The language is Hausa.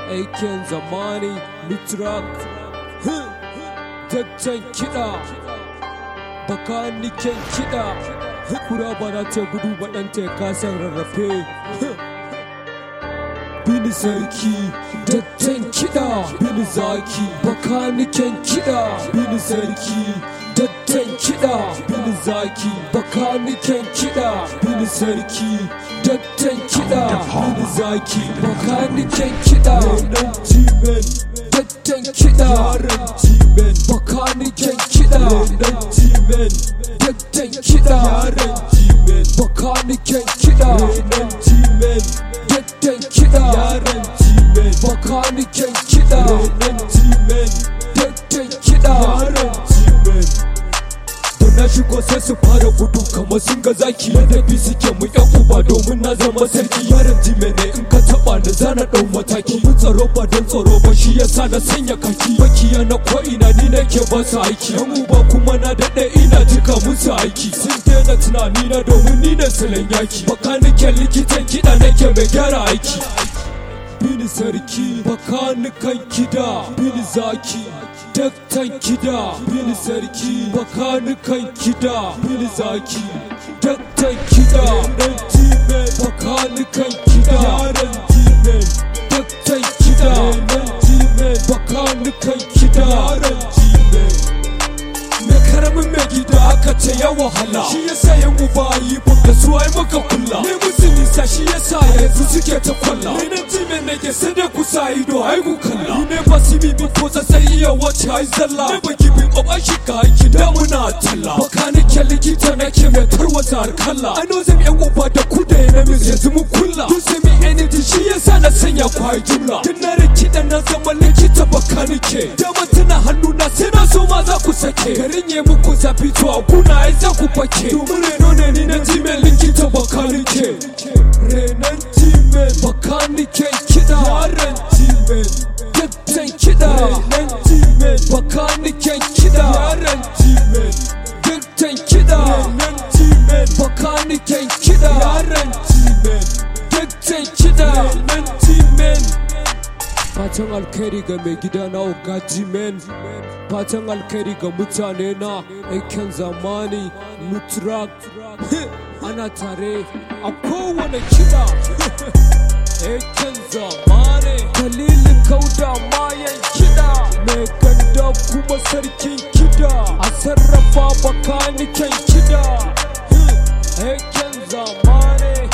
aikin zamani Nutrak daktan kiɗa bakaniken kiɗa kura ba za ta gudu ba ɗanta ya kasan rarrafe Bini sarki daktan kiɗa Bini zaki bakaniken kiɗa Bini sarki daktan kiɗa Bini zaki bakaniken kiɗa Bini sarki daktan kiɗa Bini zaki bakaniken kiɗa Renan jimen daktan kiɗa Yaran jimen bakaniken kiɗa Renan jimen daktan kiɗa Yaran jimen bakaniken kiɗa Renan jimen daktan kiɗa Yaran jimen bakaniken kiɗa Renan jimen daktan kiɗa Yaran jimen na shigo sai su fara gudu kamar sun ga zaki ladabi suke mu yan uba domin na zama sarki yaran jime ne in ka taba ni zana dau mataki mun tsaro ba don tsaro ba shi yasa na sanya kaki bakiya na ko ina ni nake ba su aiki yan uba kuma na dade ina jika musu aiki sun daina tunani na domin ni ne silan yaki bakaniken likitan kiɗa nake mai gyara aiki Bini sarki bakanikan kiɗa Bini zaki daktan kiɗa Bini sarki bakanikan kiɗa Bini zaki daktan kiɗa Renan jimen bakanikan kiɗa Yaran jimen daktan kiɗa Renan jimen bakanikan kiɗa Yaran jimen mai karamin mai gida aka ce ya wahala shi yasa yan uba yi baka su ai maka kulla ne musu nisa shi yasa yanzu suke ta kwalla Renan jimen nake sai da kusa ido ai ku kalla ne ba su bibi ko sai iya wace ai zalla ne ba gibin ba shi ka aiki da muna talla bakaniken likita nake mai tarwata har kalla I know them yan uba da ku da yana mis yanzu mu kulla you see me energy shi yasa na sanya kwai jumla tun na rikida na zama likita bakanike dama tana hannu na sai na so ma za ku sake garin ya muku zafi to a kuna ai za ku fake domin reno ne ni na jimen likita bakanike Renan jimen bakaniken kiɗa Yaran jimen daktan kiɗa Renan jimen bakaniken kiɗa Yaran jimen daktan kiɗa Renan jimen bakaniken kiɗa Yaran jimen daktan kiɗa Renan jimen fatan alkhairi ga mai gida na Oga Jimen fatan alkhairi ga mutane na aikin zamani Nutrak ana tare a kowane kiɗa aikin zamani dalilin kauda mayan kiɗa mai ganda kuma sarkin kiɗa a sarrafa bakaniken kiɗa aikin zamani